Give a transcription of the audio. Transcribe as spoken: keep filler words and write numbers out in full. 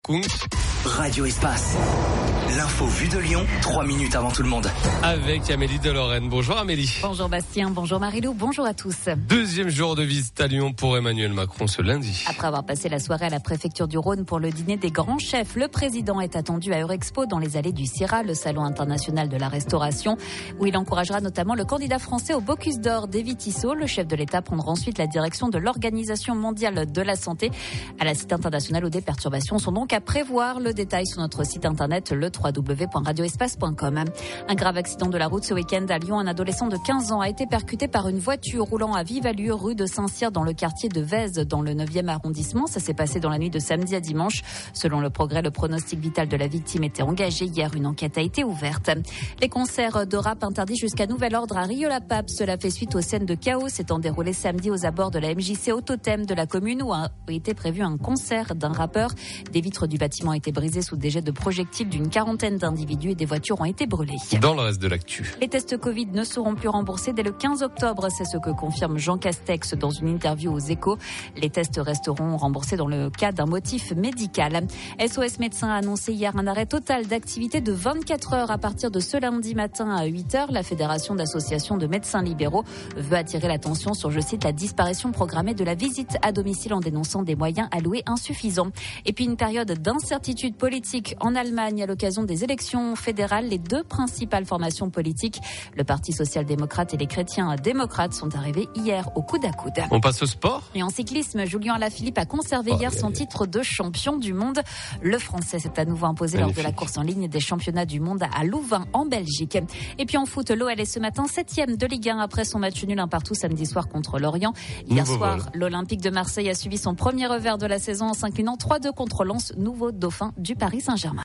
Kung. Radio Espace. L'info vue de Lyon, trois minutes avant tout le monde. Avec Amélie de Lorraine. Bonjour Amélie. Bonjour Bastien, bonjour Marilou, bonjour à tous. Deuxième jour de visite à Lyon pour Emmanuel Macron ce lundi. Après avoir passé la soirée à la préfecture du Rhône pour le dîner des grands chefs, le président est attendu à Eurexpo dans les allées du CIRA, le salon international de la restauration, où il encouragera notamment le candidat français au Bocuse d'Or, David Tissot. Le chef de l'État prendra ensuite la direction de l'Organisation mondiale de la santé à la cité internationale où des perturbations sont donc à prévoir. Le détail sur notre site internet le w w w point radio espace point com. Un grave accident de la route ce week-end à Lyon. Un adolescent de quinze ans a été percuté par une voiture roulant à vive allure rue de Saint-Cyr dans le quartier de Vèze dans le neuvième arrondissement. Ça s'est passé dans la nuit de samedi à dimanche. Selon le Progrès, le pronostic vital de la victime était engagé. Hier, une enquête a été ouverte. Les concerts de rap interdits jusqu'à nouvel ordre à Rieux-la-Pape. Cela fait suite aux scènes de chaos s'étant déroulées samedi aux abords de la M J C au Totem de la commune où a été prévu un concert d'un rappeur. Des vitres du bâtiment ont été brisées sous des jets de projectiles d'une quarantaine d'individus et des voitures ont été brûlées. Dans le reste de l'actu. Les tests Covid ne seront plus remboursés dès le quinze octobre. C'est ce que confirme Jean Castex dans une interview aux Échos. Les tests resteront remboursés dans le cas d'un motif médical. S O S Médecins a annoncé hier un arrêt total d'activité de vingt-quatre heures à partir de ce lundi matin à huit heures. La Fédération d'associations de médecins libéraux veut attirer l'attention sur, je cite, la disparition programmée de la visite à domicile en dénonçant des moyens alloués insuffisants. Et puis une période d'incertitude politique en Allemagne à l'occasion des élections fédérales. Les deux principales formations politiques, le Parti social-démocrate et les chrétiens démocrates, sont arrivés hier au coude à coude. On passe au sport. Et en cyclisme, Julien Alaphilippe a conservé oh, hier son titre de champion du monde. Le Français s'est à nouveau imposé Magnifique. lors de la course en ligne des championnats du monde à Louvain en Belgique. Et puis en foot, l'O L est ce matin septième de Ligue un après son match nul un partout samedi soir contre Lorient. Hier nouveau soir, vol. l'Olympique de Marseille a suivi son premier revers de la saison en s'inclinant trois deux contre Lens, nouveau dauphin du Paris Saint-Germain.